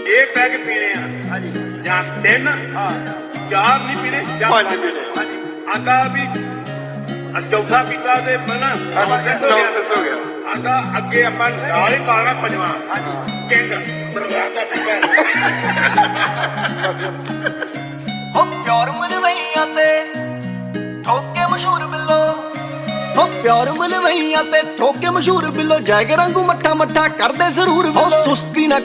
ਇਹ ਪੈਗ ਪੀਣੇ ਆ ਜਾਂ 3 4 ਨਹੀਂ ਪੀਣੇ ਜਾਂ 5 ਪੀਣੇ ਆਂਦਾ ਵੀ ਚੌਥਾ ਪੀਤਾ ਤੇ ਮਨਾ ਹੋ ਗਿਆ ਆਂਦਾ ਅੱਗੇ ਆਪਾਂ ਨਾਲ ਹੀ ਪਾਣਾ ਪੰਜਵਾਂ ਕਿੰਗ ਪਰਿਵਾਰ ਦਾ ਪੀਪਾ ਹੋ ਪਿਓਰ ਮਲਵਈਆਂ ਤੇ ਠੋਕੇ ਮਸ਼ਹੂਰ ਬਿੱਲੋ ਹੋ ਪਿਓਰ ਮਲਵਈਆਂ ਤੇ ਠੋਕੇ ਮਸ਼ਹੂਰ ਬਿੱਲੋ ਜੈਗ ਰੰਗੂ ਮੱਠਾ ਮੱਠਾ ਕਰਦੇ ਜ਼ਰੂਰ ਬਿੱਲੋ ਸੁਸਤੀ ਨਾ